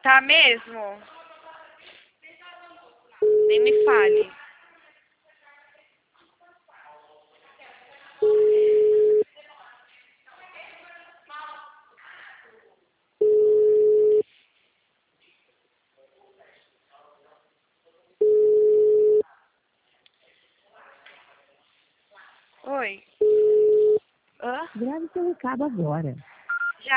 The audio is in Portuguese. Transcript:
Tá mesmo? Nem me fale. Oi. Hã? Grave seu recado agora.